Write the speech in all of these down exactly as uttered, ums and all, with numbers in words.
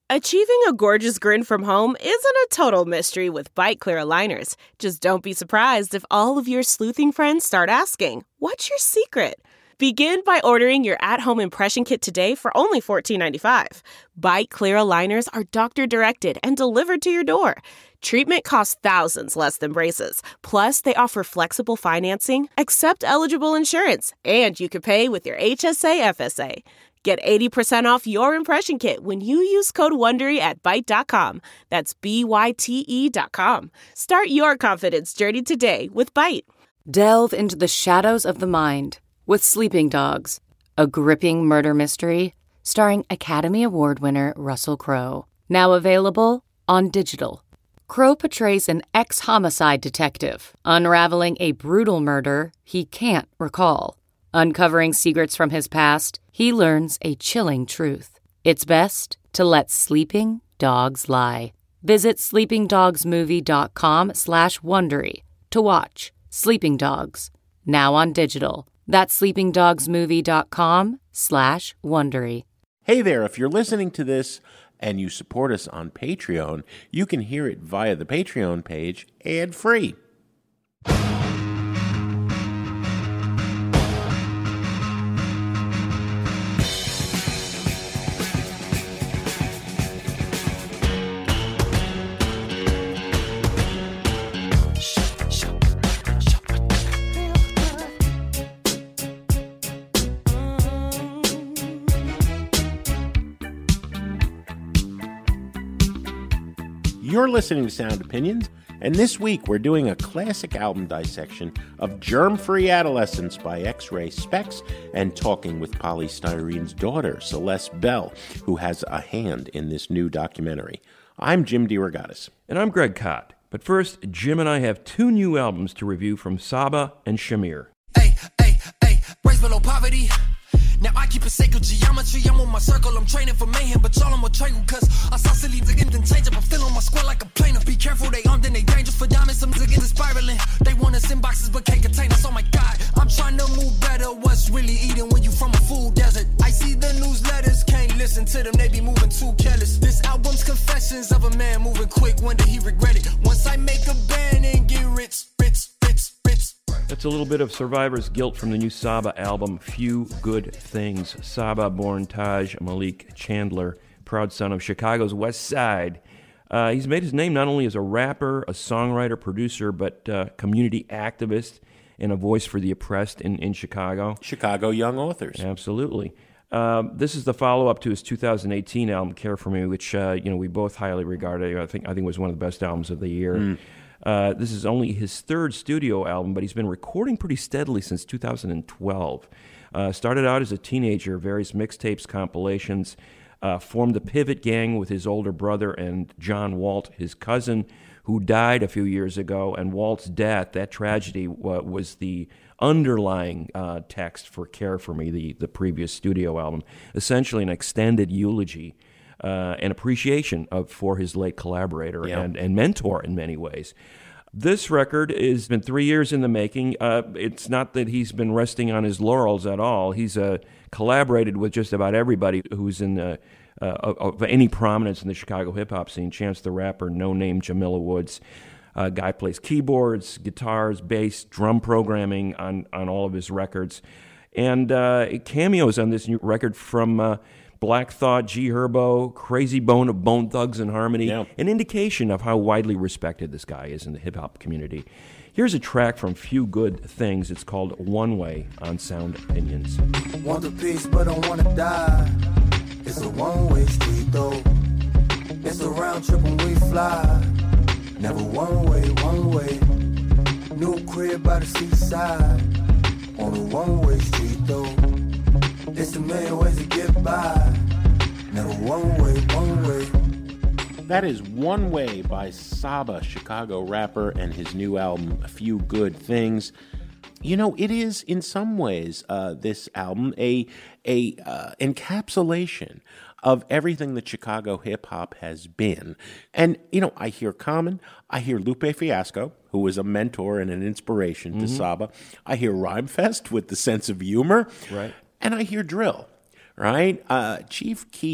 Achieving a gorgeous grin from home isn't a total mystery with Byte Clear aligners. Just don't be surprised if all of your sleuthing friends start asking, "What's your secret?" Begin by ordering your at-home impression kit today for only fourteen ninety-five. Byte Clear aligners are doctor-directed and delivered to your door. Treatment costs thousands less than braces. Plus, they offer flexible financing, accept eligible insurance, and you can pay with your H S A F S A. Get eighty percent off your impression kit when you use code WONDERY at byte dot com. That's B Y T E dot com. Start your confidence journey today with Byte. Delve into the shadows of the mind with Sleeping Dogs, a gripping murder mystery starring Academy Award winner Russell Crowe. Now available on digital. Crowe portrays an ex-homicide detective unraveling a brutal murder he can't recall. Uncovering secrets from his past, he learns a chilling truth. It's best to let sleeping dogs lie. Visit sleepingdogsmovie.com slash Wondery to watch Sleeping Dogs, now on digital. That's sleepingdogsmovie.com slash Wondery. Hey there, if you're listening to this and you support us on Patreon, you can hear it via the Patreon page ad-free. You're listening to Sound Opinions, and this week we're doing a classic album dissection of Germ-Free Adolescence by X-Ray Spex and talking with Poly Styrene's daughter, Celeste Bell, who has a hand in this new documentary. I'm Jim DeRogatis. And I'm Greg Kot. But first, Jim and I have two new albums to review from Saba and Shamir. Hey, hey, hey, raised below poverty. Now I keep a sacred geometry, I'm on my circle, I'm training for mayhem, but y'all I'm a triangle, cause I saw silly again, then change up, I'm still on my square like a plane. Be careful, they armed and they dangerous for diamonds, some again is spiraling. They want us in boxes, but can't contain us, oh my god. I'm trying to move better, what's really eating when you from a food desert? I see the newsletters, can't listen to them, they be moving too careless. This album's confessions of a man moving quick, when did he regret it? Once I make a band and get rich, rich, rich, rich. That's a little bit of Survivor's Guilt from the new Saba album, Few Good Things. Saba, born Taj Malik Chandler, proud son of Chicago's West Side. Uh, he's made his name not only as a rapper, a songwriter, producer, but uh, community activist and a voice for the oppressed in, in Chicago. Chicago Young Authors. Absolutely. Uh, this is the follow-up to his two thousand eighteen album, Care For Me, which uh, you know we both highly regarded. I think I think was one of the best albums of the year. Mm. Uh, this is only his third studio album, but he's been recording pretty steadily since two thousand twelve. Uh, started out as a teenager, various mixtapes, compilations, uh, formed the Pivot Gang with his older brother and John Walt, his cousin, who died a few years ago. And Walt's death, that tragedy, uh, was the underlying uh, text for Care For Me, the, the previous studio album. Essentially an extended eulogy Uh, and appreciation of for his late collaborator yeah. and, and mentor in many ways. This record has been three years in the making. Uh, it's not that he's been resting on his laurels at all. He's uh, collaborated with just about everybody who's in the, uh, of, of any prominence in the Chicago hip-hop scene. Chance the Rapper, No Name, Jamila Woods. Uh, guy plays keyboards, guitars, bass, drum programming on, on all of his records. And uh, cameos on this new record from... Uh, Black Thought, G Herbo, Crazy Bone of Bone Thugs and Harmony, yeah. An indication of how widely respected this guy is in the hip-hop community. Here's a track from Few Good Things. It's called One Way on Sound Opinions. Want a piece but don't want to die. It's a one-way street though. It's a round trip when we fly. Never one way, one way. New crib by the seaside. On a one-way street though. It's a million ways to get by. Never one way, one way. That is One Way by Saba, Chicago rapper, and his new album, A Few Good Things. You know, it is in some ways, uh, this album, a a uh, encapsulation of everything that Chicago hip-hop has been. And, you know, I hear Common, I hear Lupe Fiasco, who was a mentor and an inspiration mm-hmm. to Saba. I hear Rhymefest with the sense of humor. Right. And I hear drill, right? Uh, Chief Keef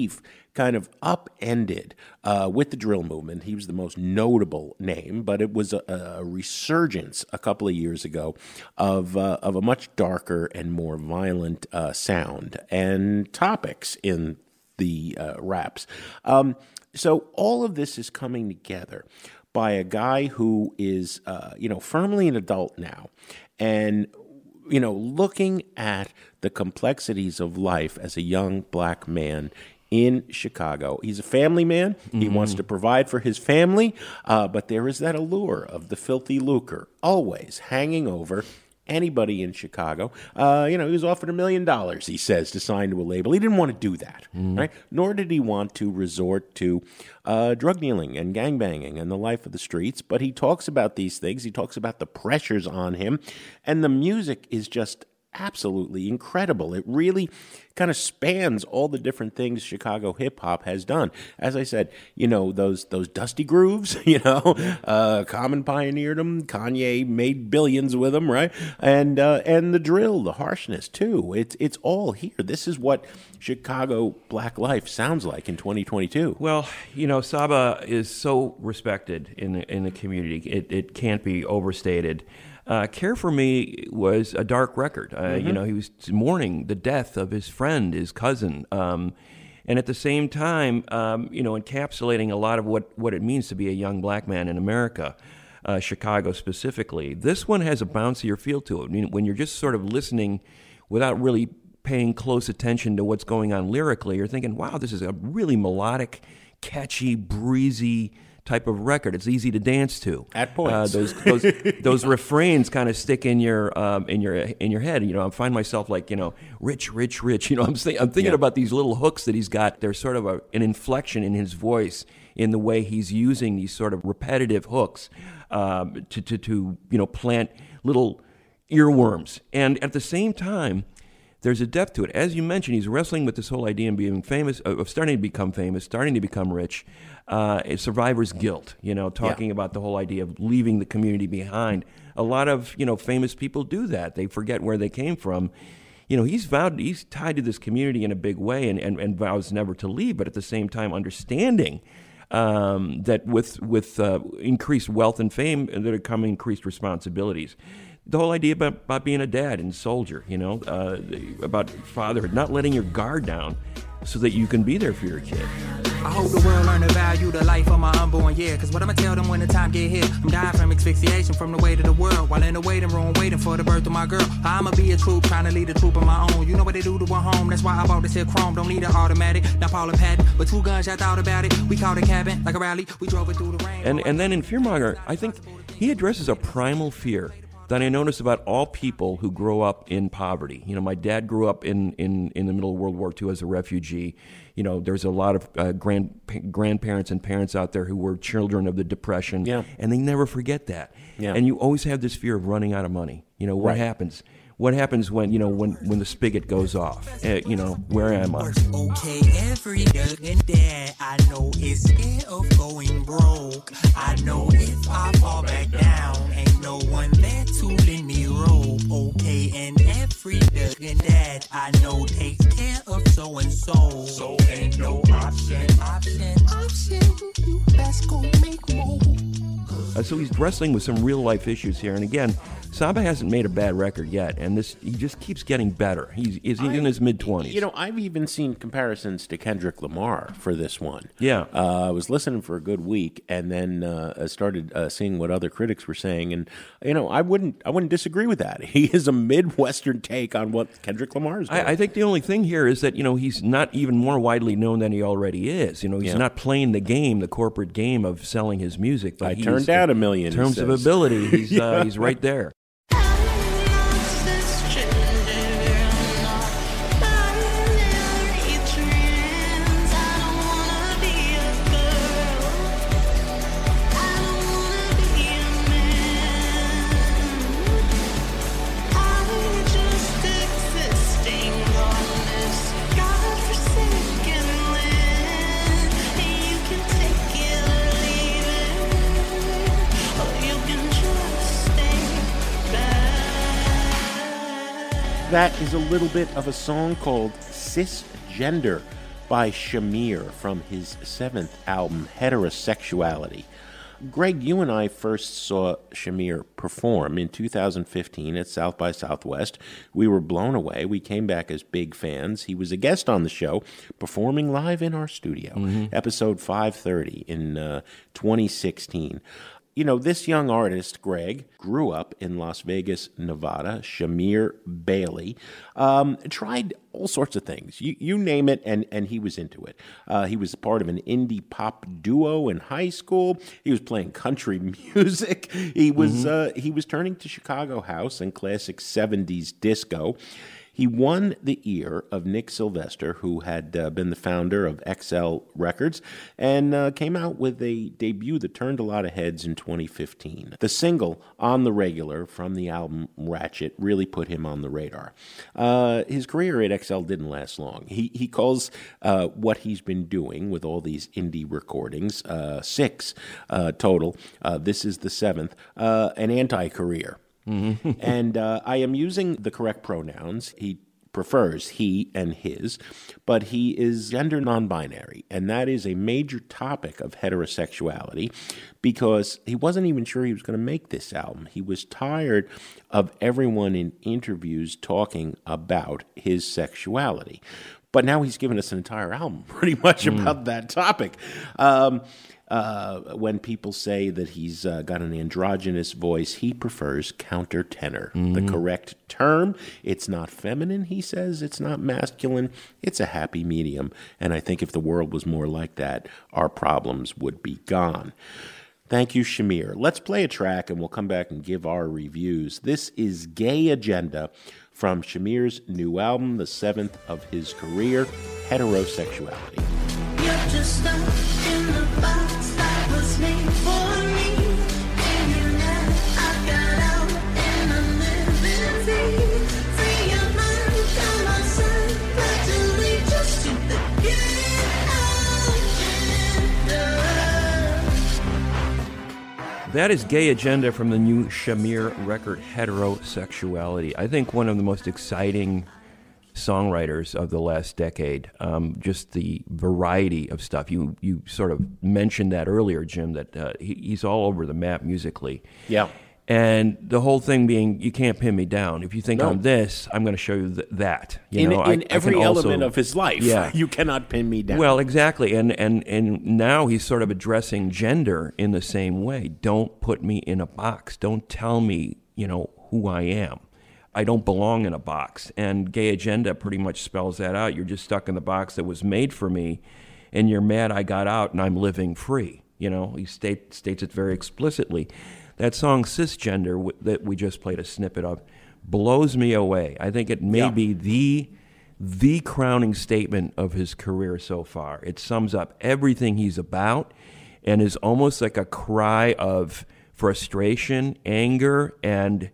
kind of upended uh, with the drill movement. He was the most notable name, but it was a, a resurgence a couple of years ago of uh, of a much darker and more violent uh, sound and topics in the uh, raps. Um, so all of this is coming together by a guy who is, uh, you know, firmly an adult now, and you know, looking at the complexities of life as a young black man in Chicago. He's a family man. He mm-hmm. wants to provide for his family, uh, but there is that allure of the filthy lucre always hanging over anybody in Chicago. Uh, you know, he was offered a million dollars, he says, to sign to a label. He didn't want to do that, mm-hmm. right? Nor did he want to resort to uh, drug dealing and gangbanging and the life of the streets. But he talks about these things. He talks about the pressures on him. And the music is just absolutely incredible. It really kind of spans all the different things Chicago hip-hop has done. As I said, you know, those those dusty grooves, you know, uh, Common pioneered them, Kanye made billions with them, right? And uh, and the drill, the harshness, too. It's, it's all here. This is what Chicago black life sounds like in twenty twenty-two. Well, you know, Saba is so respected in the, in the community. It, it can't be overstated. Uh, Care for Me was a dark record. Uh, mm-hmm. You know, he was mourning the death of his friend, his cousin, um, and at the same time, um, you know, encapsulating a lot of what, what it means to be a young black man in America, uh, Chicago specifically. This one has a bouncier feel to it. I mean, when you're just sort of listening without really paying close attention to what's going on lyrically, you're thinking, wow, this is a really melodic, catchy, breezy type of record. It's easy to dance to. At points, uh, those those those refrains kind of stick in your um, in your in your head. You know, I find myself like, you know, rich, rich, rich. You know, I'm th- I'm thinking yeah. about these little hooks that he's got. There's sort of a, an inflection in his voice in the way he's using these sort of repetitive hooks um, to to to you know plant little earworms. And at the same time, there's a depth to it. As you mentioned, he's wrestling with this whole idea of being famous, of starting to become famous, starting to become rich. Uh, survivor's guilt, you know, talking yeah. about the whole idea of leaving the community behind. A lot of, you know, famous people do that. They forget where they came from. You know, he's vowed, he's tied to this community in a big way and, and, and vows never to leave, but at the same time understanding um, that with, with uh, increased wealth and fame, there come increased responsibilities. The whole idea about, about being a dad and soldier, you know, uh, about fatherhood, not letting your guard down so that you can be there for your kid. I hope the world learn to value the life of my unborn, yeah. Cause what I'ma tell them when the time get here? I'm dying from asphyxiation from the weight of the world. While in the waiting room waiting for the birth of my girl. I'ma be a troop, trying to lead a troop of my own. You know what they do to a home, that's why I bought this here chrome. Don't need an automatic, not Paul and Patton. But two guns, I thought about it. We called a cabin, like a rally, we drove it through the rain. And, and then in Fearmonger, I think he addresses a primal fear that I notice about all people who grow up in poverty. You know, my dad grew up in, in, in the middle of World War Two as a refugee. You know, there's a lot of uh, grand grandparents and parents out there who were children of the Depression, yeah. and they never forget that. Yeah. And you always have this fear of running out of money. You know, what right. happens? What happens when, you know, when, when the spigot goes off? Uh, you know, where am I? Okay, every and dad I know is scared of going broke. I know if I fall back down, ain't no one there to lend me rope. Okay, and every and dad I know takes care of so and so. So ain't no option, option, option. You best go make more. Uh, so he's wrestling with some real life issues here, and again, Saba hasn't made a bad record yet, and this he just keeps getting better. He's, he's in his mid-twenties. You know, I've even seen comparisons to Kendrick Lamar for this one. Yeah. Uh, I was listening for a good week, and then uh, I started uh, seeing what other critics were saying, and, you know, I wouldn't I wouldn't disagree with that. He is a Midwestern take on what Kendrick Lamar is doing. I, I think the only thing here is that, you know, he's not even more widely known than he already is. You know, he's yeah. not playing the game, the corporate game of selling his music. But I turned down a million. In terms of ability, he's, yeah. uh, he's right there. That is a little bit of a song called Cisgender by Shamir from his seventh album, Heterosexuality. Greg, you and I first saw Shamir perform in two thousand fifteen at South by Southwest. We were blown away. We came back as big fans. He was a guest on the show, performing live in our studio, mm-hmm. episode five thirty in uh, twenty sixteen. You know, this young artist, Greg, grew up in Las Vegas, Nevada. Shamir Bailey um, tried all sorts of things. You, you name it, and, and he was into it. Uh, he was part of an indie pop duo in high school. He was playing country music. He was mm-hmm. uh, he was turning to Chicago house and classic seventies disco. He won the ear of Nick Sylvester, who had uh, been the founder of X L Records, and uh, came out with a debut that turned a lot of heads in twenty fifteen. The single, On the Regular, from the album Ratchet, really put him on the radar. Uh, his career at X L didn't last long. He, he calls uh, what he's been doing with all these indie recordings, uh, six uh, total, uh, this is the seventh, uh, an anti-career. Mm-hmm. and uh, I am using the correct pronouns. He prefers he and his, but he is gender non-binary, and that is a major topic of heterosexuality because he wasn't even sure he was going to make this album. He was tired of everyone in interviews talking about his sexuality. But now he's given us an entire album pretty much mm. about that topic. Um, uh, when people say that he's uh, got an androgynous voice, he prefers countertenor, mm-hmm. the correct term. It's not feminine, he says. It's not masculine. It's a happy medium. And I think if the world was more like that, our problems would be gone. Thank you, Shamir. Let's play a track, and we'll come back and give our reviews. This is Gay Agenda from Shamir's new album, the seventh of his career, Heterosexuality. You're just stuck in the box that was made for me. And you know I got out and I'm living free. Free your mind, got my side, gradually just to the gay agenda. That is Gay Agenda from the new Shamir record, Heterosexuality. I think one of the most exciting songwriters of the last decade. Um, just the variety of stuff. You you sort of mentioned that earlier, Jim, that uh, he, he's all over the map musically. Yeah. And the whole thing being, you can't pin me down. If you think No. I'm this, I'm going to show you th- that. You In, know, in I, every I can element also, of his life, Yeah. you cannot pin me down. Well, exactly. And, and, and now he's sort of addressing gender in the same way. Don't put me in a box. Don't tell me, you know, who I am. I don't belong in a box. And Gay Agenda pretty much spells that out. You're just stuck in the box that was made for me, and you're mad I got out and I'm living free. You know, he state, states it very explicitly. That song, Cisgender, w- that we just played a snippet of, blows me away. I think it may Yeah. be the the crowning statement of his career so far. It sums up everything he's about and is almost like a cry of frustration, anger, and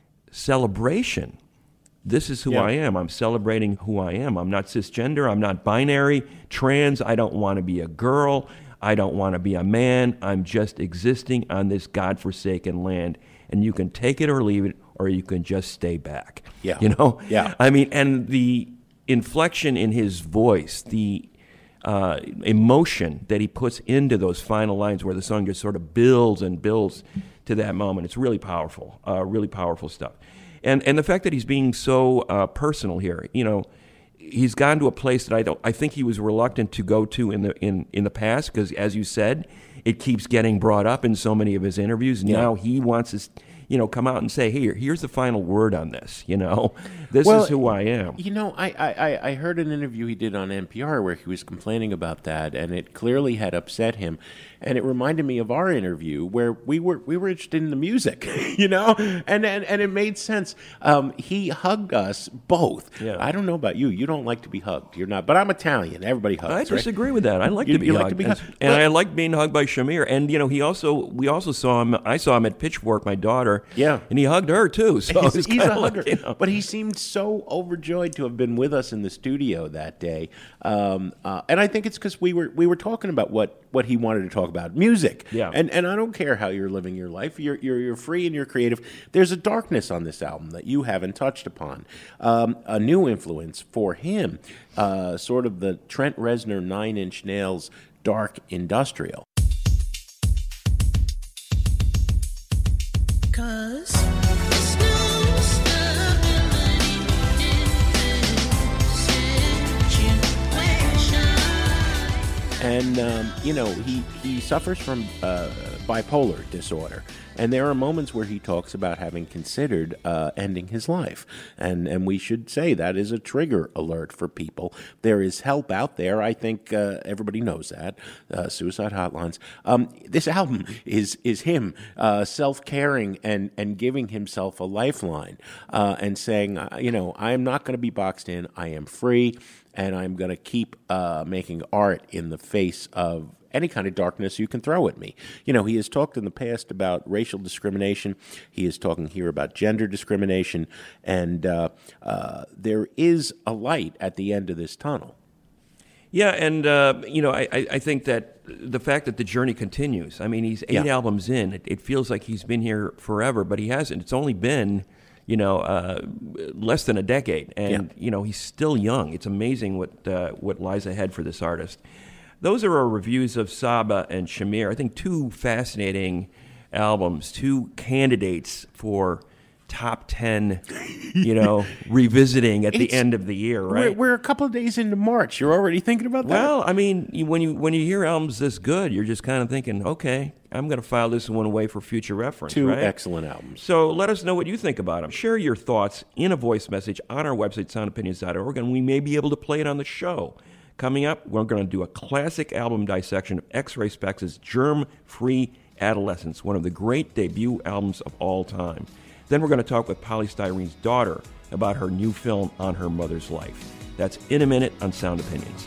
celebration. This is who Yeah. I am. I'm celebrating who I am. I'm not cisgender. I'm not binary, trans. I don't want to be a girl. I don't want to be a man. I'm just existing on this godforsaken land. And you can take it or leave it, or you can just stay back. Yeah. You know? Yeah. I mean, and the inflection in his voice, the uh, emotion that he puts into those final lines where the song just sort of builds and builds to that moment. It's really powerful, uh, really powerful stuff. And and the fact that he's being so uh, personal here, you know, he's gone to a place that I don't. I think he was reluctant to go to in the in, in the past because, as you said, it keeps getting brought up in so many of his interviews. Yeah. Now he wants to, you know, come out and say, "Here, here's the final word on this." You know, this Well, is who I am. You know, I, I, I heard an interview he did on N P R where he was complaining about that, and it clearly had upset him. And it reminded me of our interview where we were we were interested in the music, you know, and and, and it made sense. Um, he hugged us both. Yeah. I don't know about you. You don't like to be hugged. You're not, but I'm Italian. Everybody hugs. I right? disagree with that. I like You- to be you hugged, like to be and, hugged. and Well- I like being hugged by Shamir. And you know, he also we also saw him. I saw him at Pitchfork. My daughter her. Yeah. And he hugged her, too. So he's, it's he's a kinda like, hugger, you know. but he seemed so overjoyed to have been with us in the studio that day, um, uh, and I think it's because we were we were talking about what, what he wanted to talk about, music. Yeah. And and I don't care how you're living your life, you're you're you're free and you're creative. There's a darkness on this album that you haven't touched upon, um, a new influence for him, uh, sort of the Trent Reznor Nine Inch Nails dark industrial. Cause there's no stability in this situation. And, um, you know, he, he suffers from uh, bipolar disorder. And there are moments where he talks about having considered uh, ending his life. And and we should say that is a trigger alert for people. There is help out there. I think uh, everybody knows that. Uh, suicide hotlines. Um, this album is is him uh, self-caring and, and giving himself a lifeline uh, and saying, uh, you know, I am not going to be boxed in. I am free. And I'm going to keep uh, making art in the face of any kind of darkness you can throw at me. You know, he has talked in the past about racial discrimination. He is talking here about gender discrimination. And uh, uh, there is a light at the end of this tunnel. Yeah, and, uh, you know, I, I I think that the fact that the journey continues. I mean, he's eight Yeah. albums in. It, it feels like he's been here forever, but he hasn't. It's only been, you know, uh, less than a decade. And, Yeah. you know, he's still young. It's amazing what uh, what lies ahead for this artist. Those are our reviews of Saba and Shamir. I think two fascinating albums, two candidates for top ten, you know, revisiting at the It's- end of the year, right? We're, we're a couple of days into March. You're already thinking about that? Well, I mean, you, when you when you hear albums this good, you're just kind of thinking, okay, I'm going to file this one away for future reference. Two right? excellent albums. So let us know what you think about them. Share your thoughts in a voice message on our website, sound opinions dot org, and we may be able to play it on the show. Coming up, we're going to do a classic album dissection of X-Ray Spex' Germ-Free Adolescence, one of the great debut albums of all time. Then we're going to talk with Poly Styrene's daughter about her new film on her mother's life. That's in a minute on Sound Opinions.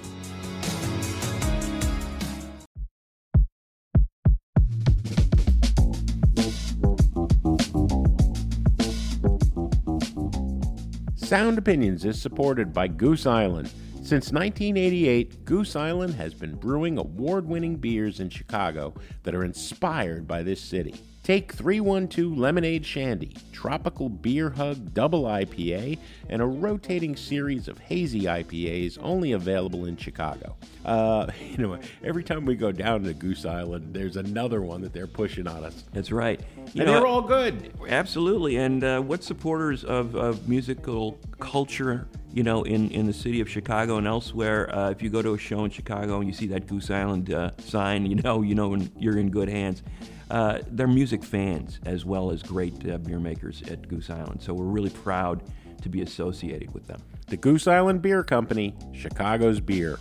Sound Opinions is supported by Goose Island. Since nineteen eighty-eight, Goose Island has been brewing award-winning beers in Chicago that are inspired by this city. Take three one two Lemonade Shandy, Tropical Beer Hug Double I P A, and a rotating series of hazy I P As only available in Chicago. Uh, you know, every time we go down to Goose Island, there's another one that they're pushing on us. That's right. You And know, they're all good. Absolutely. And uh, what supporters of, of musical culture, you know, in, in the city of Chicago and elsewhere, uh, if you go to a show in Chicago and you see that Goose Island uh, sign, you know, you know you're in good hands. Uh, they're music fans as well as great uh, beer makers at Goose Island. So we're really proud to be associated with them. The Goose Island Beer Company, Chicago's beer.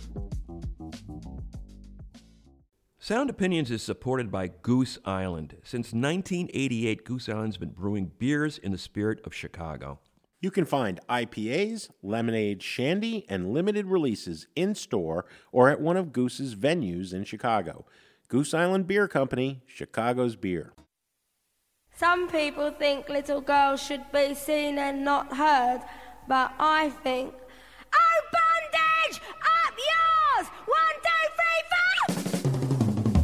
Sound Opinions is supported by Goose Island. Since nineteen eighty-eight, Goose Island's been brewing beers in the spirit of Chicago. You can find I P As, lemonade, shandy, and limited releases in-store or at one of Goose's venues in Chicago. Goose Island Beer Company, Chicago's beer. Some people think little girls should be seen and not heard, but I think, oh, bondage! Up yours! One, two, three, four!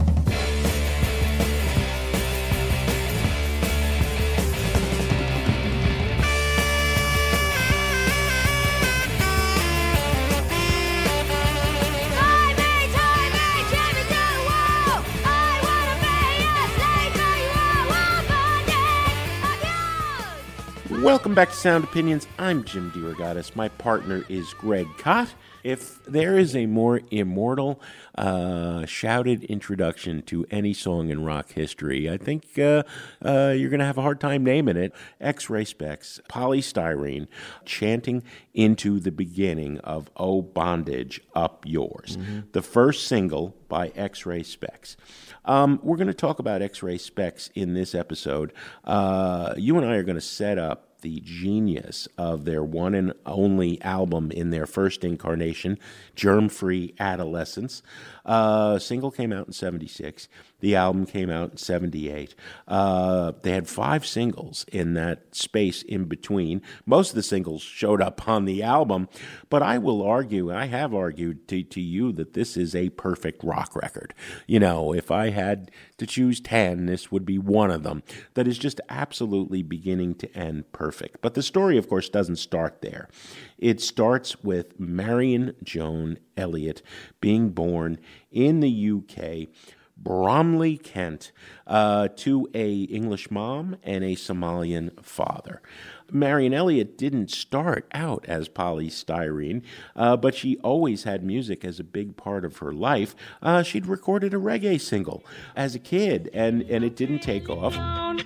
Tie me, tie me, chain me to the wall. I wanna be a slave till you are one bondage. Up yours! Welcome back to Sound Opinions. I'm Jim DeRogatis. My partner is Greg Cott. If there is a more immortal, uh, shouted introduction to any song in rock history, I think uh, uh, you're going to have a hard time naming it. X-Ray Spex, Poly Styrene, chanting into the beginning of Oh Bondage, Up Yours, the first single by X-Ray Spex. Um, we're going to talk about X-Ray Spex in this episode. Uh, you and I are going to set up the genius of their one and only album in their first incarnation, Germ-Free Adolescence. Uh, single came out in seventy-six. The album came out in seventy-eight. Uh, they had five singles in that space in between. Most of the singles showed up on the album, but I will argue, I have argued to, to you that this is a perfect rock record. You know, if I had to choose ten, this would be one of them that is just absolutely beginning to end perfect. But the story, of course, doesn't start there. It starts with Marion Joan Elliott being born in the U K, Bromley, Kent, uh, to a English mom and a Somalian father. Marion Elliott didn't start out as Polly Styrene, uh, but she always had music as a big part of her life. Uh, she'd recorded a reggae single as a kid, and, and it didn't take off.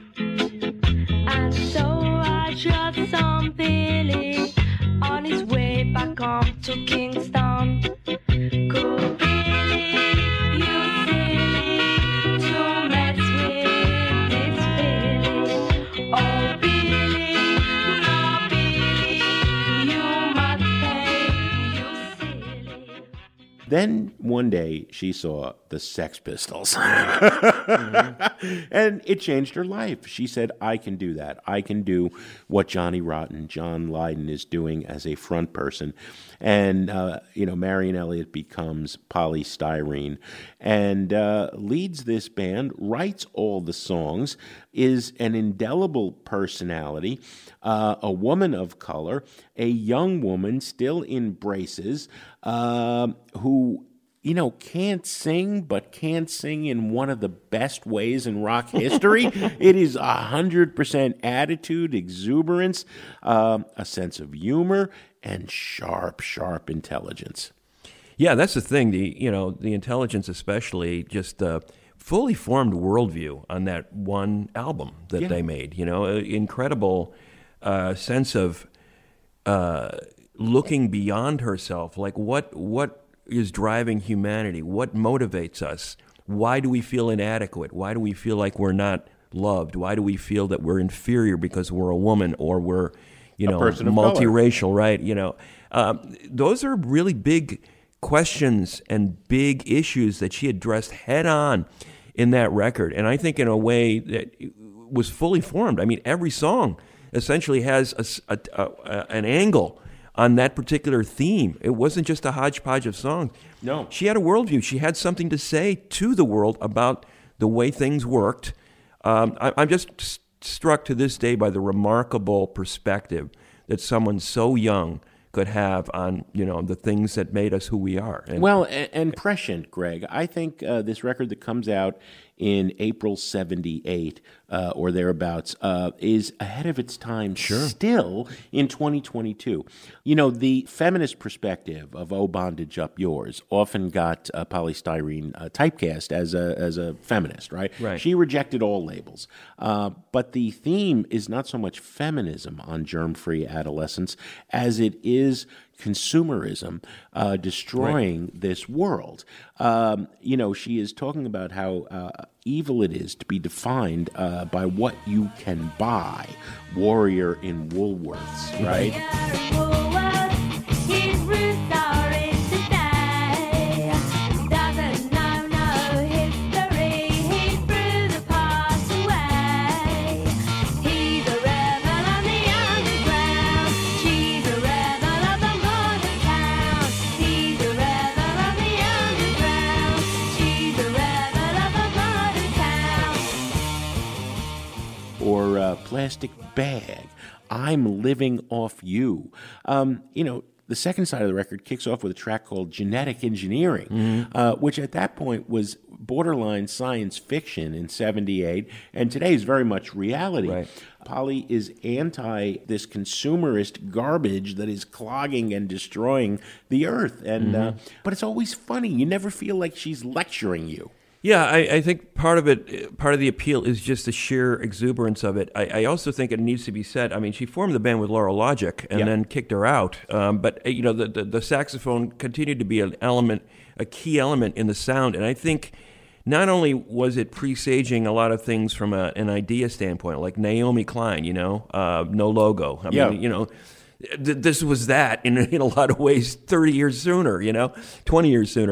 And so I shot some Billy on his way back home to Kingston. Cool Billy, you silly, to mess with this Billy. Oh Billy, no Billy, you must pay, you silly. Then one day she saw the Sex Pistols. mm-hmm. And it changed her life. She said, I can do that. I can do what Johnny Rotten, John Lydon is doing as a front person. And, uh, you know, Marion Elliott becomes Polly Styrene and uh, leads this band, writes all the songs, is an indelible personality, uh, a woman of color, a young woman still in braces, uh, who you know, can't sing, but can't sing in one of the best ways in rock history. It is one hundred percent attitude, exuberance, um, a sense of humor, and sharp, sharp intelligence. Yeah, that's the thing. The you know the intelligence, especially, just uh, fully formed worldview on that one album that Yeah. they made. You know, a incredible uh, sense of uh, looking beyond herself. Like what what. is driving humanity? What motivates us? Why do we feel inadequate? Why do we feel like we're not loved? Why do we feel that we're inferior because we're a woman or we're, you A know, person of multiracial, right? You know, um, those are really big questions and big issues that she addressed head on in that record. And I think in a way that was fully formed. I mean, every song essentially has a, a, a, an angle on that particular theme. It wasn't just a hodgepodge of songs. No. She had a worldview. She had something to say to the world about the way things worked. Um, I, I'm just st- struck to this day by the remarkable perspective that someone so young could have on, you know, the things that made us who we are. And, Well, and, and prescient, Greg. I think uh, this record that comes out in April seventy-eight uh, or thereabouts uh, is ahead of its time still in twenty twenty-two. You know, the feminist perspective of "Oh Bondage Up Yours" often got uh, Polly Styrene uh, typecast as a as a feminist, right? Right. She rejected all labels. Uh, but the theme is not so much feminism on germ-free adolescence as it is consumerism uh, destroying right. this world. Um, you know, she is talking about how uh, evil it is to be defined uh, by what you can buy. Warrior in Woolworths, right? Or uh, Plastic Bag, I'm Living Off You. Um, you know, the second side of the record kicks off with a track called Genetic Engineering, mm-hmm. uh, which at that point was borderline science fiction in seventy-eight, and today is very much reality. Right. Polly is anti this consumerist garbage that is clogging and destroying the earth. And mm-hmm. uh, but it's always funny. You never feel like she's lecturing you. Yeah, I, I think part of it, part of the appeal is just the sheer exuberance of it. I, I also think it needs to be said. I mean, she formed the band with Laura Logic and Yep. then kicked her out. Um, but you know, the, the the saxophone continued to be an element, a key element in the sound. And I think not only was it presaging a lot of things from a, an idea standpoint, like Naomi Klein, you know, uh, No Logo. I Yeah. mean, you know. Th- this was that in in a lot of ways. Thirty years sooner, you know, twenty years sooner.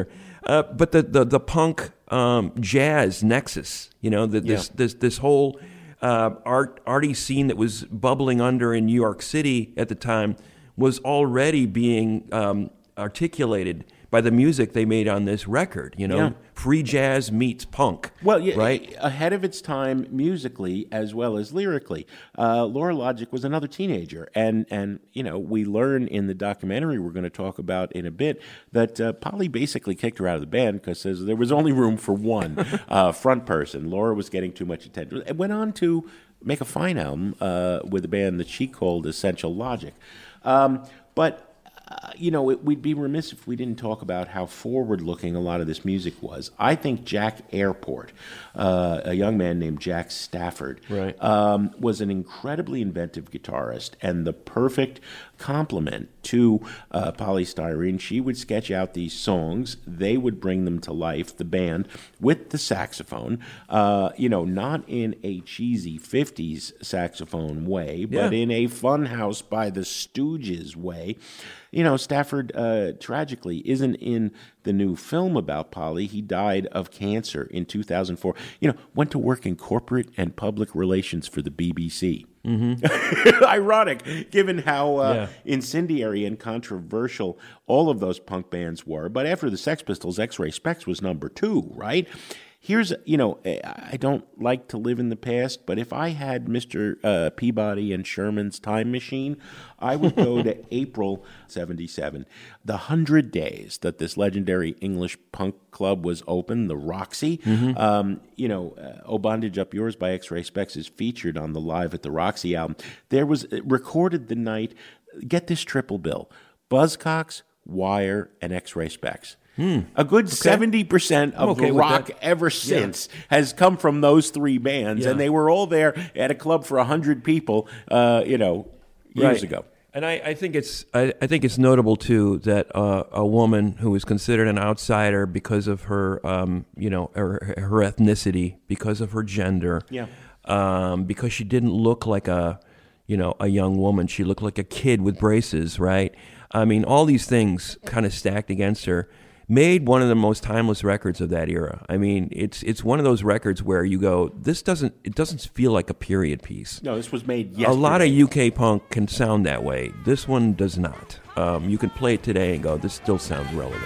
Uh, but the the, the punk um, jazz nexus, you know, the, this, Yeah. this this whole uh, art arty scene that was bubbling under in New York City at the time was already being um, articulated by the music they made on this record. You know, Yeah. free jazz meets punk. Well, yeah, right. ahead of its time musically as well as lyrically. Uh, Laura Logic was another teenager, and and you know we learn in the documentary we're going to talk about in a bit that uh, Polly basically kicked her out of the band because there was only room for one uh, front person. Laura was getting too much attention. It went on to make a fine album uh, with a band that she called Essential Logic, um, but. Uh, you know, it, we'd be remiss if we didn't talk about how forward-looking a lot of this music was. I think Jack Airport, uh, a young man named Jack Stafford, Right. um, was an incredibly inventive guitarist and the perfect complement to uh, Polly Styrene. She would sketch out these songs. They would bring them to life, the band, with the saxophone, uh, you know, not in a cheesy fifties saxophone way, but Yeah. in a Funhouse by the Stooges way. You know, Stafford uh, tragically isn't in the new film about Polly. He died of cancer in two thousand four. You know, went to work in corporate and public relations for the B B C. Mm-hmm. Ironic, given how uh, Yeah. incendiary and controversial all of those punk bands were. But after the Sex Pistols, X-Ray Spex was number two, right? Here's, you know, I don't like to live in the past, but if I had Mister Uh, Peabody and Sherman's time machine, I would go to April seventy-seven, the hundred days that this legendary English punk club was open, the Roxy. Um, you know, uh, "Oh Bondage Up Yours" by X-Ray Spex is featured on the Live at the Roxy album. There was uh, recorded the night, get this triple bill, Buzzcocks, Wire, and X-Ray Spex. A good seventy percent of okay the with rock that. ever since has come from those three bands, Yeah. and they were all there at a club for one hundred people, uh, you know, years Right. ago. And I, I think it's I, I think it's notable too that uh, a woman who is considered an outsider because of her um, you know her, her ethnicity, because of her gender, Yeah. um, because she didn't look like a you know a young woman, she looked like a kid with braces, right? I mean, all these things kind of stacked against her made one of the most timeless records of that era. I mean, it's it's one of those records where you go, this doesn't it doesn't feel like a period piece. No, this was made yesterday. A lot of U K punk can sound that way. This one does not. Um, you can play it today and go, this still sounds relevant.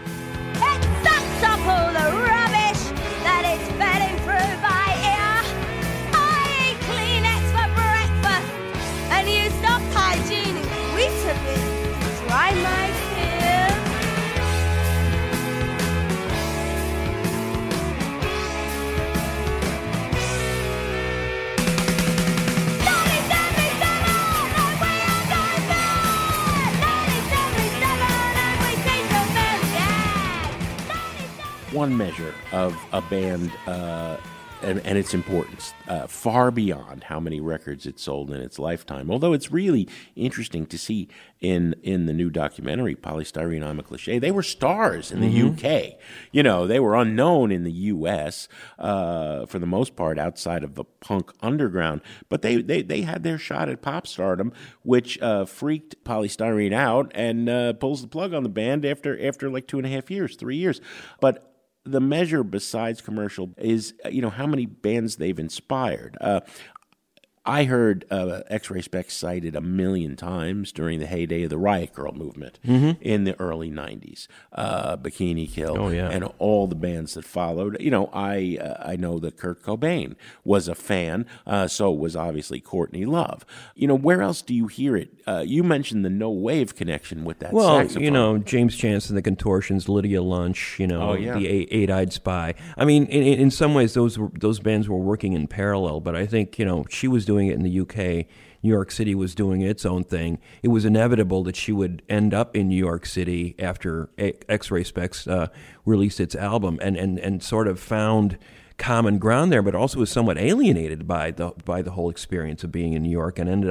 It sucks up all the rubbish that it's fetting through my ear. I eat Kleenex for breakfast and use soft hygiene and Weetabix to dry my tears. One measure of a band uh, and, and its importance, uh, far beyond how many records it sold in its lifetime. Although it's really interesting to see in in the new documentary, Polly Styrene, I'm a Cliché, they were stars in the U K. You know, they were unknown in the U S uh, for the most part outside of the punk underground. But they, they, they had their shot at pop stardom, which uh, freaked Polly Styrene out and uh, pulls the plug on the band after after like two and a half years, three years. But the measure besides commercial is, uh, you know, how many bands they've inspired. Uh, I heard uh, X-Ray Spex cited a million times during the heyday of the Riot Girl movement in the early nineties. Uh, Bikini Kill Oh, yeah. and all the bands that followed. You know, I uh, I know that Kurt Cobain was a fan, uh, so was obviously Courtney Love. You know, where else do you hear it? Uh, you mentioned the No Wave connection with that Well, saxophone. you know, James Chance and the Contortions, Lydia Lunch, you know, Oh, yeah. the Eight- Eight-Eyed Spy. I mean, in, in some ways, those were, those bands were working in parallel, but I think, you know, she was doing it in the U K. New York City was doing its own thing. It was inevitable that she would end up in New York City after A- X-Ray Spex uh, released its album and, and, and sort of found common ground there, but also was somewhat alienated by the by the whole experience of being in New York and ended up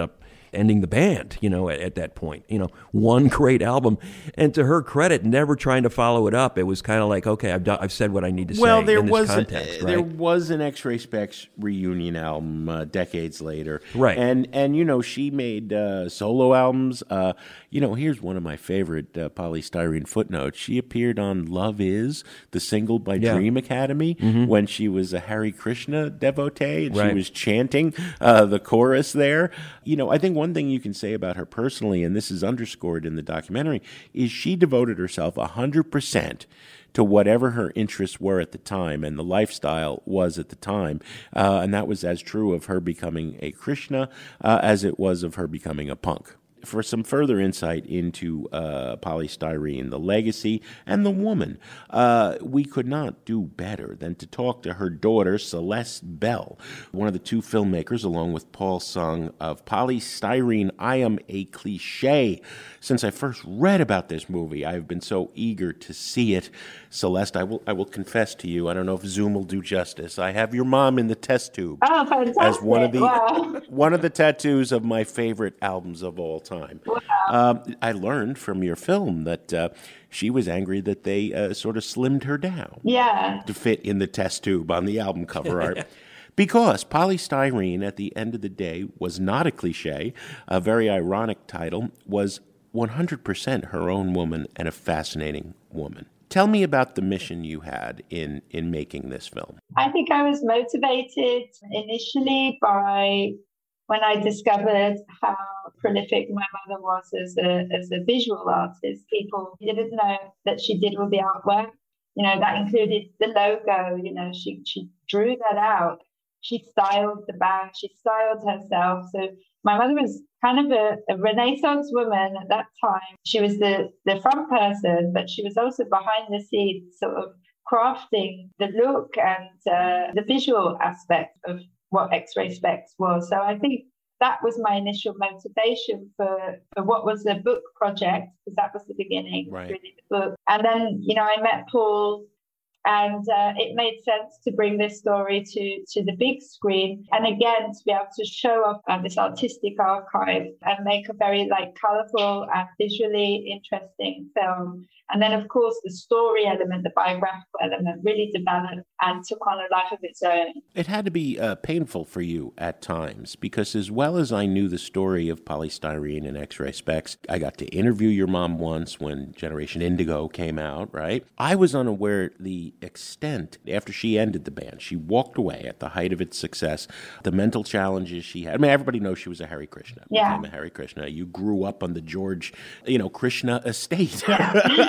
ending the band, you know, at, at that point. You know, one great album. And to her credit, never trying to follow it up. It was kind of like, okay, I've done, I've said what I need to well, say there in this was context, a, right? There was an X-Ray Spex reunion album uh, decades later. Right. And, and you know, she made uh, solo albums. Uh, you know, here's one of my favorite uh, polystyrene footnotes. She appeared on Love Is, the single by Yeah. Dream Academy, Mhm. when she was a Hare Krishna devotee, and Right. she was chanting uh, the chorus there. You know, I think one thing you can say about her personally, and this is underscored in the documentary, is she devoted herself one hundred percent to whatever her interests were at the time and the lifestyle was at the time. Uh, and that was as true of her becoming a Krishna uh, as it was of her becoming a punk. For some further insight into uh, polystyrene, the legacy, and the woman, uh, we could not do better than to talk to her daughter, Celeste Bell, one of the two filmmakers, along with Paul Sung, of Polystyrene, I Am a Cliche. Since I first read about this movie, I've been so eager to see it. Celeste, I will I will confess to you, I don't know if Zoom will do justice. I have your mom in the test tube Oh, fantastic. as one of the Wow. one of the tattoos of my favorite albums of all time. Wow. Um, I learned from your film that uh, she was angry that they uh, sort of slimmed her down Yeah. to fit in the test tube on the album cover art. Because polystyrene, at the end of the day, was not a cliche. A very ironic title, was one hundred percent her own woman and a fascinating woman. Tell me about the mission you had in, in making this film. I think I was motivated initially by when I discovered how prolific my mother was as a as a visual artist. People didn't know that she did all the artwork. You know, that included the logo. You know, she she drew that out. She styled the band. She styled herself. So my mother was kind of a, a Renaissance woman at that time. She was the, the front person, but she was also behind the scenes, sort of crafting the look and uh, the visual aspect of what X-Ray Spex was. So I think that was my initial motivation for, for what was the book project, because that was the beginning, Right. really the book. And then, you know, I met Paul, and uh, it made sense to bring this story to, to the big screen. And again, to be able to show off uh, this artistic archive and make a very like colorful and visually interesting film. And then, of course, the story element, the biographical element really developed and took on a life of its own. It had to be uh, painful for you at times, because as well as I knew the story of polystyrene and X-Ray Spex, I got to interview your mom once when Generation Indigo came out, right? I was unaware the extent, after she ended the band, she walked away at the height of its success, the mental challenges she had. I mean, everybody knows she was a Hare Krishna. Yeah. Became a Hare Krishna. You grew up on the George, you know, Krishna estate. Yeah.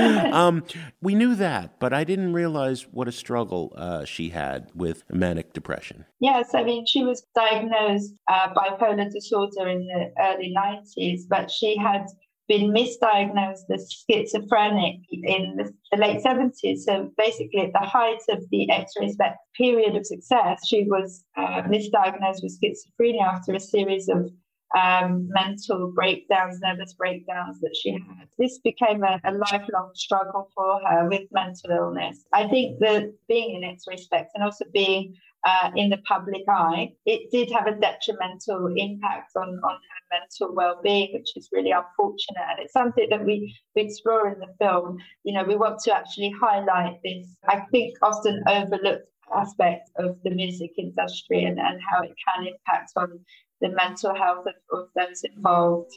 um, we knew that, but I didn't realize what a struggle uh, she had with manic depression. Yes, I mean, she was diagnosed uh, bipolar disorder in the early nineties, but she had been misdiagnosed as schizophrenic in the, the late seventies. So basically, at the height of the X-Ray Spex period of success, she was uh, misdiagnosed with schizophrenia after a series of um, mental breakdowns, nervous breakdowns that she had. This became a, a lifelong struggle for her with mental illness. I think that being in X-Ray Spex and also being uh, in the public eye, it did have a detrimental impact on, on her mental well-being, which is really unfortunate. And it's something that we, we explore in the film. You know, we want to actually highlight this, I think, often overlooked aspect of the music industry and, and how it can impact on the mental health of, of those involved.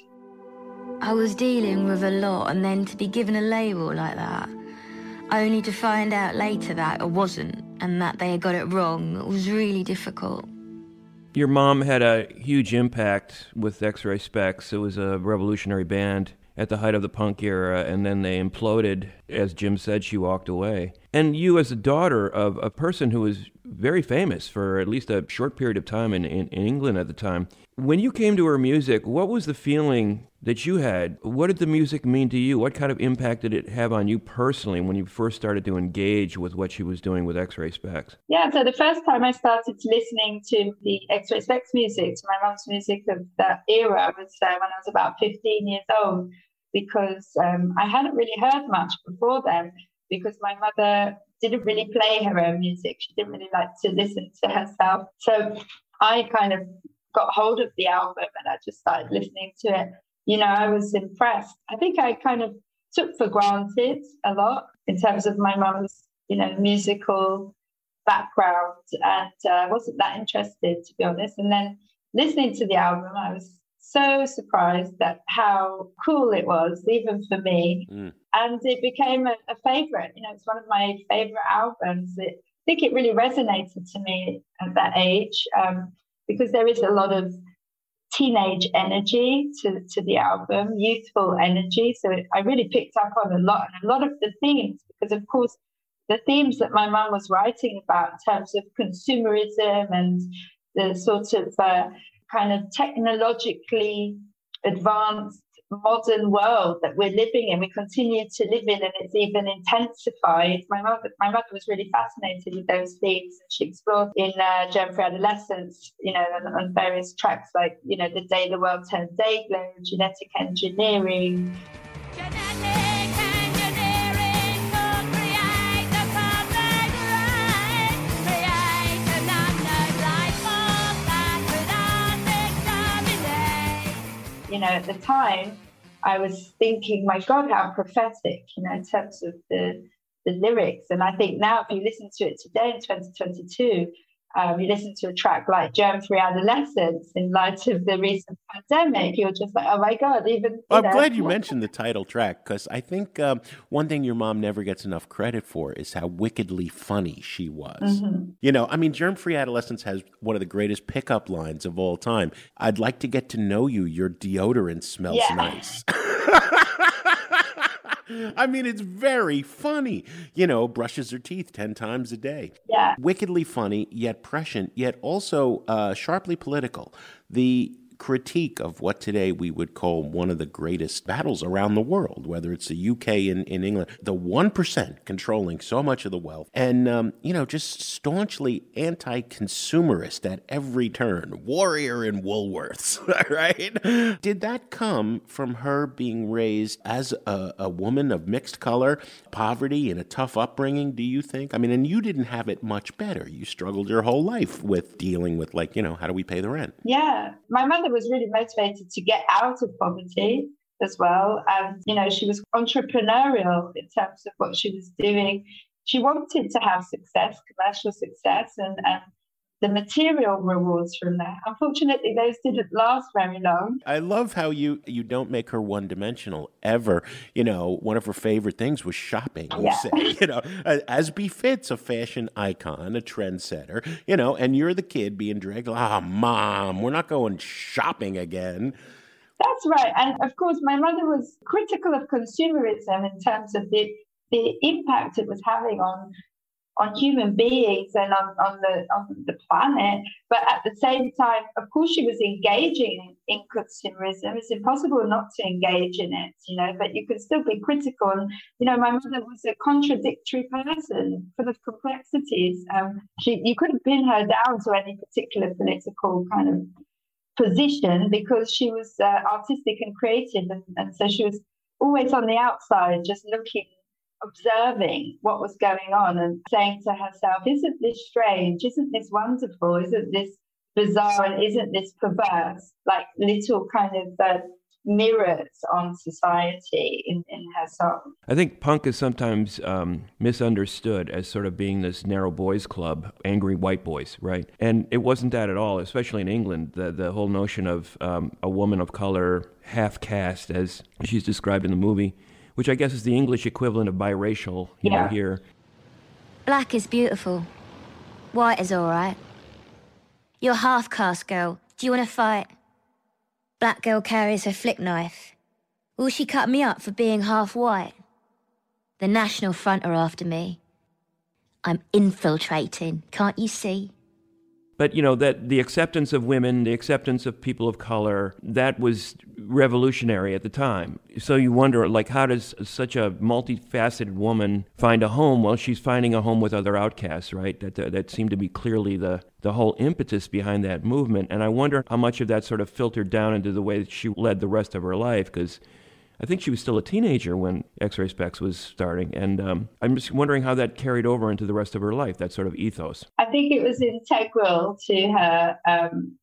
I was dealing with a lot, and then to be given a label like that, only to find out later that it wasn't, and that they had got it wrong, it was really difficult. Your mom had a huge impact with X-Ray Spex. It was a revolutionary band at the height of the punk era, and then they imploded. As Jim said, she walked away. And you, as a daughter of a person who was very famous for at least a short period of time in, in, in England at the time, when you came to her music, what was the feeling that you had? What did the music mean to you? What kind of impact did it have on you personally when you first started to engage with what she was doing with X-Ray Spex? Yeah, so the first time I started listening to the X-Ray Spex music, to my mom's music of that era, was uh, when I was about fifteen years old, because um, I hadn't really heard much before then, because my mother didn't really play her own music. She didn't really like to listen to herself. So I kind of got hold of the album and I just started listening to it, you know, I was impressed. I think I kind of took for granted a lot in terms of my mum's, you know, musical background, and I uh, wasn't that interested, to be honest. And then listening to the album, I was so surprised at how cool it was, even for me. Mm. And it became a, a favorite. You know, it's one of my favorite albums. It, I think it really resonated to me at that age, um, because there is a lot of teenage energy to, to the album, youthful energy. So it, I really picked up on a lot, and a lot of the themes, because of course, the themes that my mum was writing about in terms of consumerism and the sort of uh, kind of technologically advanced modern world that we're living in, we continue to live in, and it's even intensified. My mother, my mother was really fascinated with those themes, and she explored in uh, Germ-Free Adolescence, you know, on, on various tracks like, you know, The Day the World Turned Dayglow, genetic engineering. You know, at the time, I was thinking, my God, how prophetic, you know, in terms of the the lyrics. And I think now, if you listen to it today in twenty twenty-two, um, you listen to a track like Germ-Free Adolescence in light of the recent pandemic, you're just like, oh my God, even. Well, I'm know, glad you mentioned the title track, because I think um, one thing your mom never gets enough credit for is how wickedly funny she was. Mm-hmm. You know, I mean, Germ-Free Adolescence has one of the greatest pickup lines of all time. I'd like to get to know you. Your deodorant smells yeah. nice. I mean, it's very funny. You know, brushes her teeth ten times a day. Yeah. Wickedly funny, yet prescient, yet also uh, sharply political. The critique of what today we would call one of the greatest battles around the world, whether it's the U K and in England, the one percent controlling so much of the wealth, and, um, you know, just staunchly anti-consumerist at every turn, warrior in Woolworths, right? Did that come from her being raised as a, a woman of mixed color, poverty, and a tough upbringing, do you think? I mean, and you didn't have it much better. You struggled your whole life with dealing with, like, you know, how do we pay the rent? Yeah. My mother was really motivated to get out of poverty as well. And, you know, she was entrepreneurial in terms of what she was doing. She wanted to have success, commercial success, and, and the material rewards from that. Unfortunately, those didn't last very long. I love how you, you don't make her one-dimensional ever. You know, one of her favorite things was shopping, you yeah. say, you know, as befits a fashion icon, a trendsetter, you know, and you're the kid being dragged, ah, oh, Mom, we're not going shopping again. That's right. And of course, my mother was critical of consumerism in terms of the, the impact it was having on on human beings and on, on the on the planet. But at the same time, of course, she was engaging in, in consumerism. It's impossible not to engage in it, you know, but you can still be critical. And, you know, my mother was a contradictory person, full of complexities. Um, she, you couldn't pin her down to any particular political kind of position because she was uh, artistic and creative. And, and so she was always on the outside, just looking, observing what was going on and saying to herself, isn't this strange? Isn't this wonderful? Isn't this bizarre? And isn't this perverse? Like little kind of uh, mirrors on society in, in her song. I think punk is sometimes um, misunderstood as sort of being this narrow boys club, angry white boys, right? And it wasn't that at all, especially in England. The, the whole notion of um, a woman of color, half-caste, as she's described in the movie, which I guess is the English equivalent of biracial, you yeah. know, here. Black is beautiful. White is all right. You're half-caste girl. Do you want to fight? Black girl carries her flick knife. Will she cut me up for being half white? The National Front are after me. I'm infiltrating, can't you see? But, you know, that the acceptance of women, the acceptance of people of color, that was revolutionary at the time. So you wonder, like, how does such a multifaceted woman find a home? Well, she's finding a home with other outcasts, right? That uh, that seemed to be clearly the, the whole impetus behind that movement. And I wonder how much of that sort of filtered down into the way that she led the rest of her life, because I think she was still a teenager when X-Ray Spex was starting, and um, I'm just wondering how that carried over into the rest of her life, that sort of ethos. I think it was integral to her um,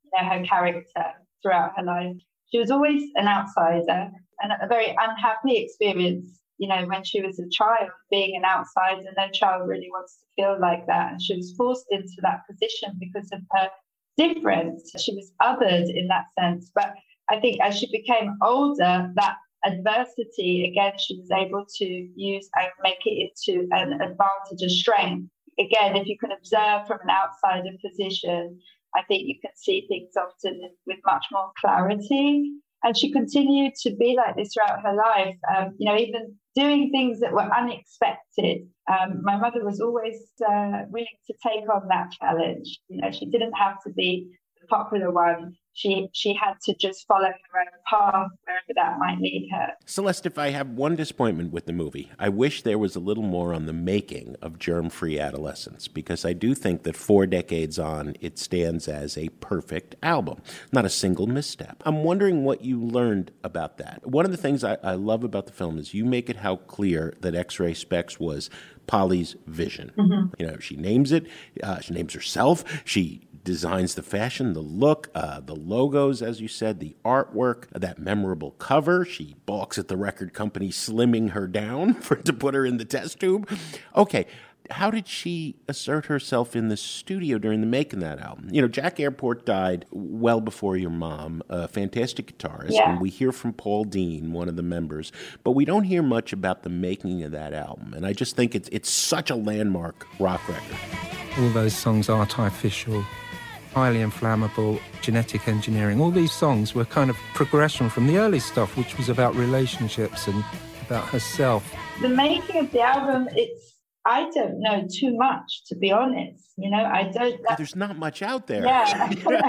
you know, her character throughout her life. She was always an outsider and a very unhappy experience, you know, when she was a child, being an outsider. No child really wants to feel like that. And she was forced into that position because of her difference. She was othered in that sense. But I think as she became older, that adversity, again, she was able to use and make it into an advantage of strength. Again, if you can observe from an outsider position, I think you can see things often with much more clarity. And she continued to be like this throughout her life, um, you know, even doing things that were unexpected. Um, my mother was always uh, willing to take on that challenge. You know, she didn't have to be the popular one. She she had to just follow her own path, wherever that might lead her. Celeste, if I have one disappointment with the movie, I wish there was a little more on the making of Germ-Free Adolescence, because I do think that four decades on, it stands as a perfect album. Not a single misstep. I'm wondering what you learned about that. One of the things I, I love about the film is you make it how clear that X-Ray Spex was Polly's vision. Mm-hmm. You know, she names it. Uh, she names herself. She designs the fashion, the look, uh, the logos, as you said, the artwork, that memorable cover. She balks at the record company slimming her down for to put her in the test tube. Okay, how did she assert herself in the studio during the making of that album? You know, Jack Airport died well before your mom, a fantastic guitarist, yeah. and we hear from Paul Dean, one of the members, but we don't hear much about the making of that album, and I just think it's it's such a landmark rock record. All those songs, Artificial, Highly Inflammable, Genetic Engineering, all these songs were kind of progression from the early stuff, which was about relationships and about herself. The making of the album, it's, I don't know too much, to be honest. You know, I don't... That, There's not much out there. Yeah.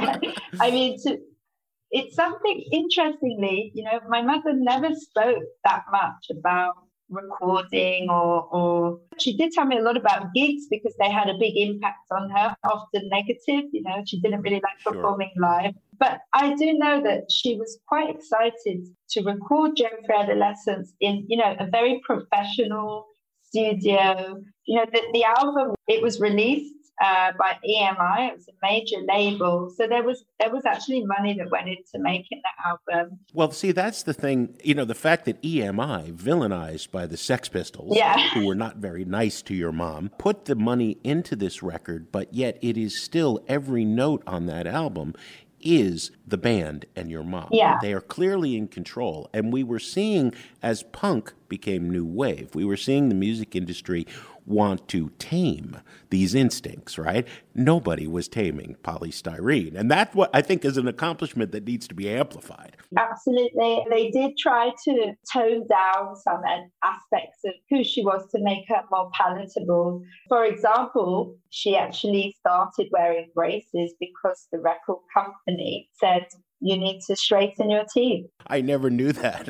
I mean, to, it's something, interestingly, you know, my mother never spoke that much about recording or, or she did tell me a lot about gigs because they had a big impact on her, often negative. You know, she didn't really like performing sure. live. But I do know that she was quite excited to record Germ-Free Adolescence in, you know, a very professional studio. You know, the, the album, it was released uh, by E M I. It was a major label. So there was there was actually money that went into making that album. Well, see, that's the thing. You know, the fact that E M I, villainized by the Sex Pistols, yeah. who were not very nice to your mom, put the money into this record, but yet it is still every note on that album is the band and your mom. Yeah. They are clearly in control. And we were seeing, as punk became new wave, we were seeing the music industry want to tame these instincts, right? Nobody was taming Poly Styrene. And that's what I think is an accomplishment that needs to be amplified. Absolutely. They did try to tone down some aspects of who she was to make her more palatable. For example, she actually started wearing braces because the record company said, you need to straighten your teeth. I never knew that.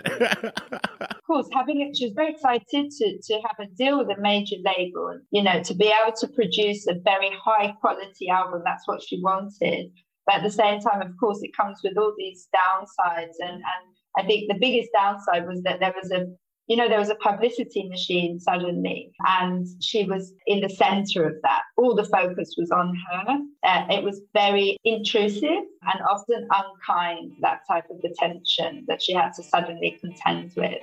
Of course, having it, she was very excited to, to have a deal with a major label, and, you know, to be able to produce a very high quality album. That's what she wanted. But at the same time, of course, it comes with all these downsides. And, and I think the biggest downside was that there was a, you know, there was a publicity machine suddenly, and she was in the center of that. All the focus was on her. Uh, it was very intrusive and often unkind, that type of attention that she had to suddenly contend with.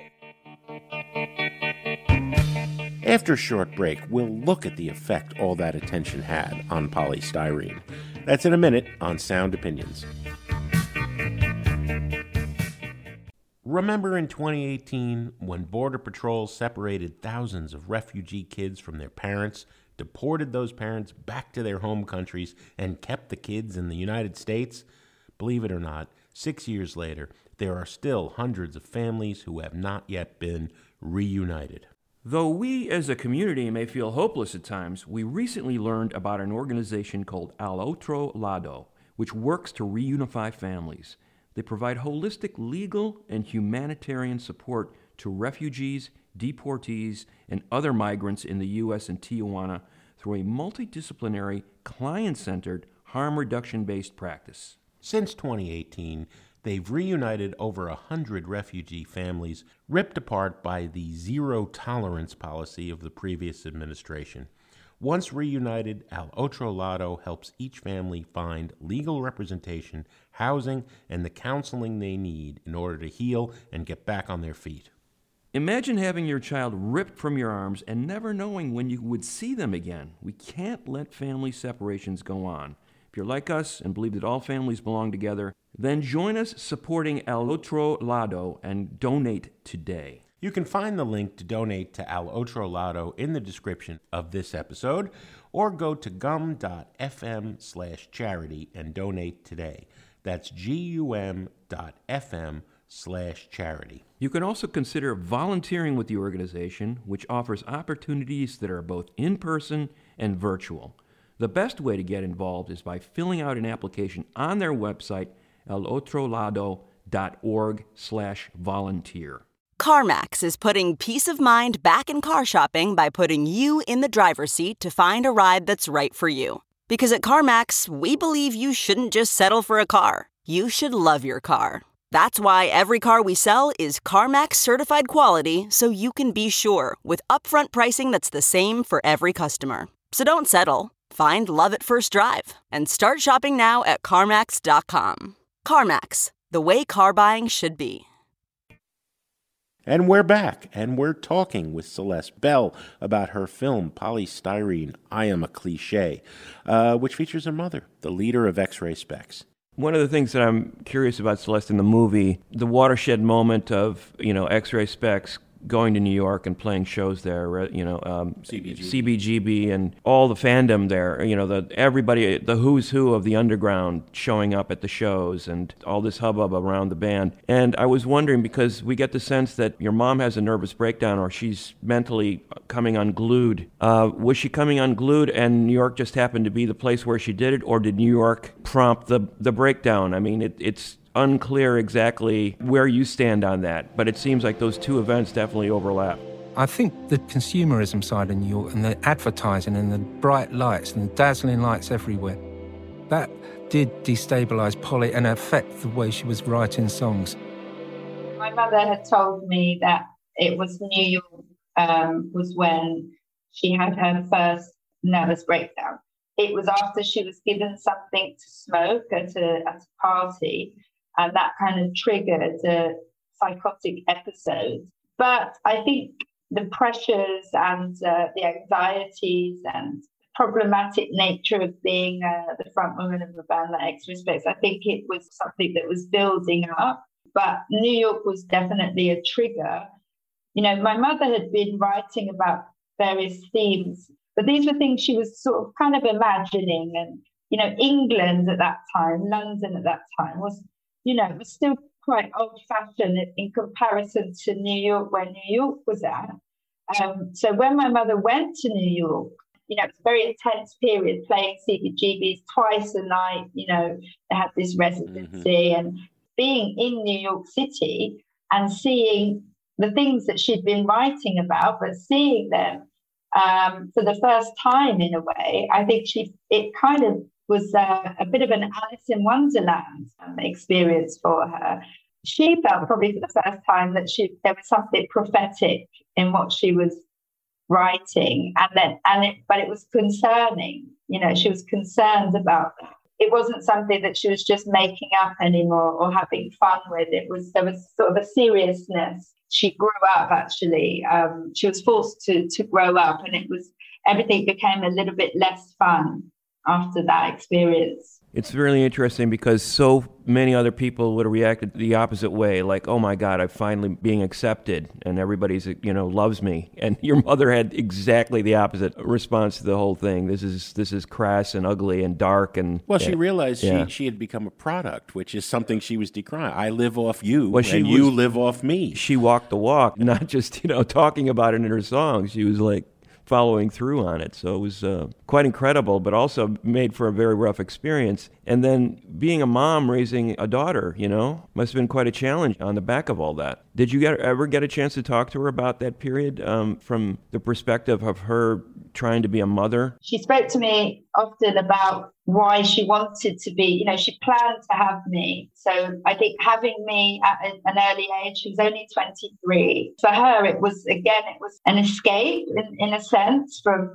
After a short break, we'll look at the effect all that attention had on Poly Styrene. That's in a minute on Sound Opinions. Remember in twenty eighteen when Border Patrol separated thousands of refugee kids from their parents, deported those parents back to their home countries, and kept the kids in the United States? Believe it or not, six years later, there are still hundreds of families who have not yet been reunited. Though we as a community may feel hopeless at times, we recently learned about an organization called Al Otro Lado, which works to reunify families. They provide holistic legal and humanitarian support to refugees, deportees, and other migrants in the U S and Tijuana through a multidisciplinary, client-centered, harm reduction-based practice. Since twenty eighteen, they've reunited over a hundred refugee families ripped apart by the zero-tolerance policy of the previous administration. Once reunited, Al Otro Lado helps each family find legal representation, housing, and the counseling they need in order to heal and get back on their feet. Imagine having your child ripped from your arms and never knowing when you would see them again. We can't let family separations go on. If you're like us and believe that all families belong together, then join us supporting Al Otro Lado and donate today. You can find the link to donate to Al Otro Lado in the description of this episode, or go to gum.fm slash charity and donate today. That's gum.fm slash charity. You can also consider volunteering with the organization, which offers opportunities that are both in-person and virtual. The best way to get involved is by filling out an application on their website, alotrolado.org slash volunteer. CarMax is putting peace of mind back in car shopping by putting you in the driver's seat to find a ride that's right for you. Because at CarMax, we believe you shouldn't just settle for a car. You should love your car. That's why every car we sell is CarMax certified quality, so you can be sure with upfront pricing that's the same for every customer. So don't settle. Find love at first drive and start shopping now at CarMax dot com. CarMax, the way car buying should be. And we're back, and we're talking with Celeste Bell about her film, Polystyrene, I Am a Cliché, uh, which features her mother, the leader of X-Ray Spex. One of the things that I'm curious about, Celeste, in the movie, the watershed moment of, you know, X-Ray Spex going to New York and playing shows there, you know, um, C B G B. C B G B and all the fandom there, you know, the everybody, the who's who of the underground showing up at the shows and all this hubbub around the band. And I was wondering, because we get the sense that your mom has a nervous breakdown or she's mentally coming unglued. Uh, was she coming unglued and New York just happened to be the place where she did it, or did New York prompt the, the breakdown? I mean, it, it's unclear exactly where you stand on that, but it seems like those two events definitely overlap. I think the consumerism side of New York and the advertising and the bright lights and the dazzling lights everywhere, that did destabilise Polly and affect the way she was writing songs. My mother had told me that it was New York um, was when she had her first nervous breakdown. It was after she was given something to smoke at a, at a party, and that kind of triggered a psychotic episode. But I think the pressures and uh, the anxieties and problematic nature of being uh, the front woman of a band like X-Ray Spex, I think it was something that was building up. But New York was definitely a trigger. You know, my mother had been writing about various themes, but these were things she was sort of kind of imagining. And, you know, England at that time, London at that time was, you know, it was still quite old-fashioned in comparison to New York, where New York was at. Um, so when my mother went to New York, you know, it's a very intense period, playing C B G Bs twice a night. You know, they had this residency, mm-hmm. and being in New York City and seeing the things that she'd been writing about, but seeing them um, for the first time in a way, I think she it kind of was uh, a bit of an Alice in Wonderland um, experience for her. She felt probably for the first time that she there was something prophetic in what she was writing, and then and it but it was concerning. You know, she was concerned about that. It wasn't something that she was just making up anymore or having fun with. It was there was sort of a seriousness. She grew up actually. Um, she was forced to to grow up, and it was everything became a little bit less fun after that experience. It's really interesting because so many other people would have reacted the opposite way, like, oh my God, I'm finally being accepted and everybody's, you know, loves me. And your mother had exactly the opposite response to the whole thing. This is this is crass and ugly and dark. And Well, she yeah, realized yeah. she, she had become a product, which is something she was decrying. I live off you, Well, she and you was- live off me. She walked the walk, not just, you know, talking about it in her songs. She was like following through on it. So it was uh, quite incredible, but also made for a very rough experience. And then being a mom raising a daughter, you know, must have been quite a challenge on the back of all that. Did you get, ever get a chance to talk to her about that period um, from the perspective of her trying to be a mother? She spoke to me often about why she wanted to be, you know, she planned to have me. So I think having me at an early age, she was only twenty-three. For her, it was, again, it was an escape in, in a sense from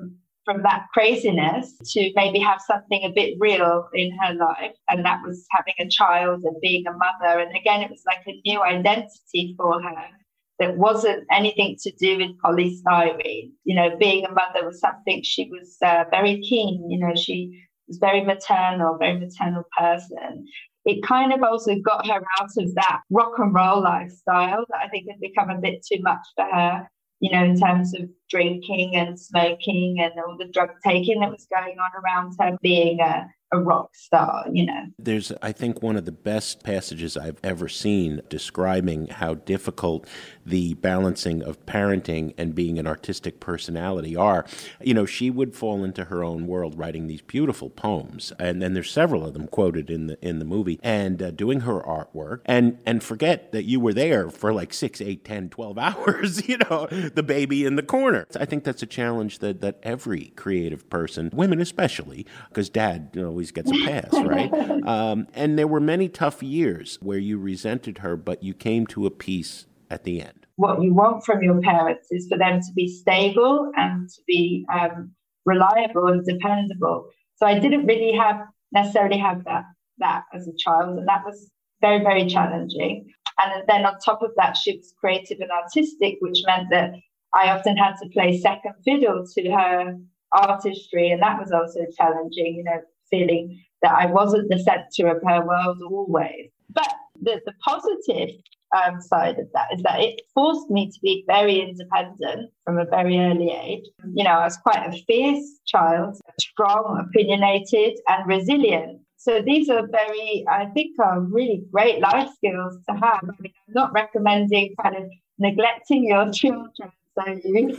from that craziness to maybe have something a bit real in her life. And that was having a child and being a mother. And again, it was like a new identity for her that wasn't anything to do with polystyrene. You know, being a mother was something she was uh, very keen. You know, she was very maternal, very maternal person. It kind of also got her out of that rock and roll lifestyle that I think had become a bit too much for her, you know, in terms of drinking and smoking and all the drug taking that was going on around her being a, a rock star, you know. There's, I think, one of the best passages I've ever seen describing how difficult the balancing of parenting and being an artistic personality are. You know, she would fall into her own world writing these beautiful poems, and then there's several of them quoted in the in the movie, and uh, doing her artwork, and and forget that you were there for like six, eight, ten, twelve hours, you know, the baby in the corner. I think that's a challenge that, that every creative person, women especially, because dad you know, always gets a pass, right? Um, and there were many tough years where you resented her, but you came to a peace at the end. What you want from your parents is for them to be stable and to be um, reliable and dependable. So I didn't really have necessarily have that that as a child, and that was very, very challenging. And then on top of that, she was creative and artistic, which meant that I often had to play second fiddle to her artistry, and that was also challenging, you know, feeling that I wasn't the center of her world always. But the, the positive um, side of that is that it forced me to be very independent from a very early age. You know, I was quite a fierce child, strong, opinionated, and resilient. So these are very, I think, are really great life skills to have. I mean, I'm not recommending kind of neglecting your children so you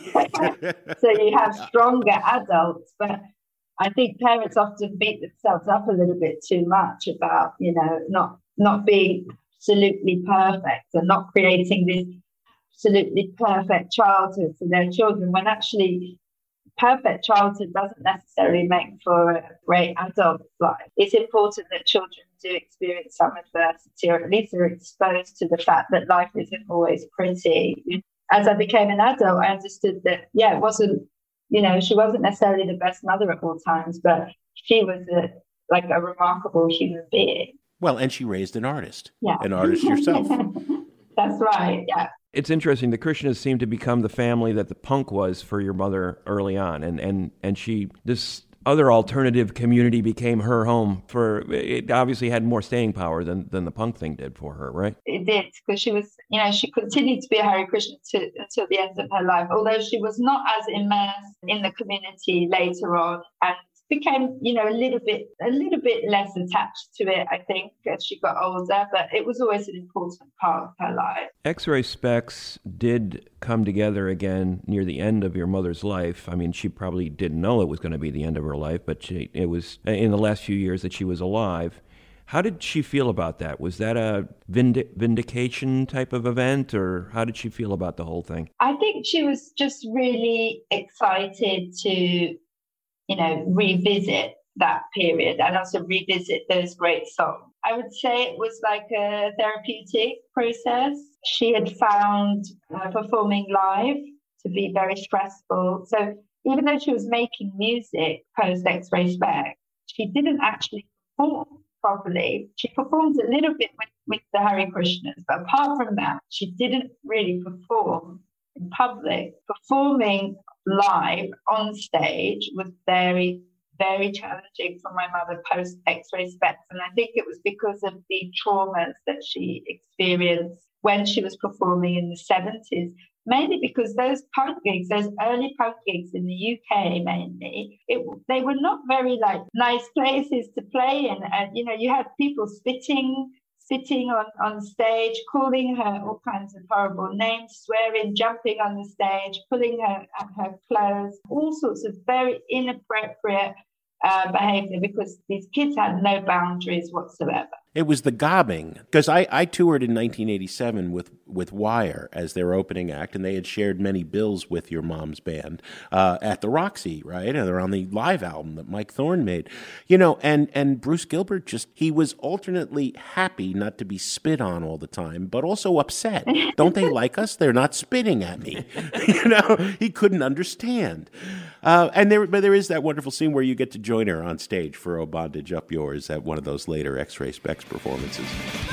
so you have stronger adults, but I think parents often beat themselves up a little bit too much about, you know, not not being absolutely perfect and not creating this absolutely perfect childhood for their children, when actually perfect childhood doesn't necessarily make for a great adult life. It's important that children do experience some adversity, or at least are exposed to the fact that life isn't always pretty. As I became an adult, I understood that, yeah, it wasn't, you know, she wasn't necessarily the best mother at all times, but she was a, like a remarkable human being. Well, and she raised an artist, yeah. an artist yourself. That's right, yeah. It's interesting. The Krishnas seemed to become the family that the punk was for your mother early on, and and and she this other alternative community became her home. For it obviously had more staying power than than the punk thing did for her, right? It did, because she was, you know, she continued to be a Hare Krishna to, until the end of her life, although she was not as immersed in the community later on, and became, you know, a little bit a little bit less attached to it, I think, as she got older, but it was always an important part of her life. X-Ray Spex did come together again near the end of your mother's life. I mean, she probably didn't know it was going to be the end of her life, but she, it was in the last few years that she was alive. How did she feel about that? Was that a vind- vindication type of event, or how did she feel about the whole thing? I think she was just really excited to, you know, revisit that period and also revisit those great songs. I would say it was like a therapeutic process. She had found uh, performing live to be very stressful. So even though she was making music post X-Ray Spex, she didn't actually perform properly. She performed a little bit with, with the Hare Krishnas, but apart from that, she didn't really perform in public. Performing live on stage was very, very challenging for my mother post X-Ray Spex, and I think it was because of the traumas that she experienced when she was performing in the seventies, mainly because those punk gigs, those early punk gigs in the U K mainly, it, they were not very like nice places to play in, and you know, you had people spitting sitting on, on stage, calling her all kinds of horrible names, swearing, jumping on the stage, pulling her at her clothes, all sorts of very inappropriate uh, behavior, because these kids had no boundaries whatsoever. It was the gobbing, because I, I toured in nineteen eighty-seven with, with Wire as their opening act, and they had shared many bills with your mom's band uh, at the Roxy, right? And they're on the live album that Mike Thorne made. You know, and, and Bruce Gilbert just, he was alternately happy not to be spit on all the time, but also upset. Don't they like us? They're not spitting at me. You know, he couldn't understand. Uh, and there, but there is that wonderful scene where you get to join her on stage for "Oh Bondage Up Yours" at one of those later X-Ray Specs performances.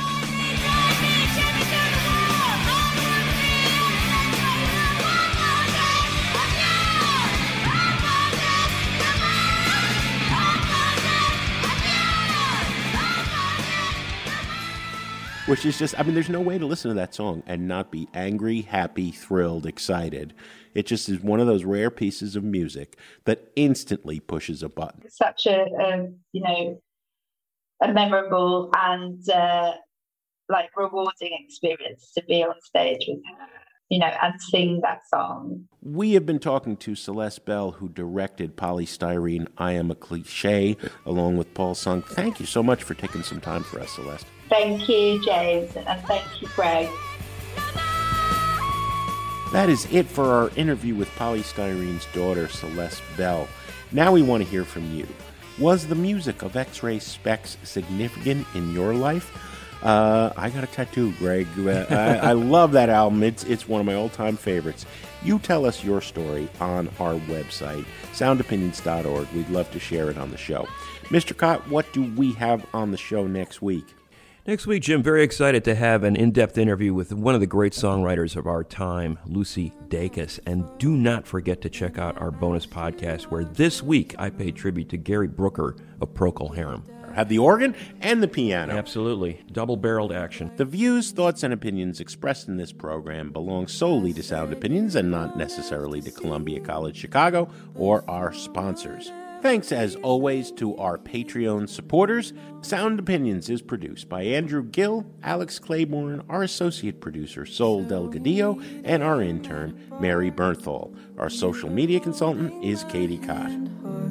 Which is just, I mean, there's no way to listen to that song and not be angry, happy, thrilled, excited. It just is one of those rare pieces of music that instantly pushes a button. Such a, a you know, a memorable and uh, like rewarding experience to be on stage with her, you know, and sing that song. We have been talking to Celeste Bell, who directed Poly Styrene, I Am a Cliché, along with Paul Sung. Thank you so much for taking some time for us, Celeste. Thank you, James, and thank you, Greg. That is it for our interview with Poly Styrene's daughter, Celeste Bell. Now we want to hear from you. Was the music of X-Ray Specs significant in your life? Uh, I got a tattoo, Greg. Uh, I, I love that album. It's it's one of my all-time favorites. You tell us your story on our website, sound opinions dot org. We'd love to share it on the show. Mister Cott, what do we have on the show next week? Next week, Jim, very excited to have an in-depth interview with one of the great songwriters of our time, Lucy Dacus. And do not forget to check out our bonus podcast, where this week I paid tribute to Gary Brooker of Procol Harum. Have the organ and the piano. Absolutely. Double-barreled action. The views, thoughts, and opinions expressed in this program belong solely to Sound Opinions and not necessarily to Columbia College Chicago or our sponsors. Thanks, as always, to our Patreon supporters. Sound Opinions is produced by Andrew Gill, Alex Claiborne, our associate producer, Sol Delgadillo, and our intern, Mary Bernthal. Our social media consultant is Katie Cott.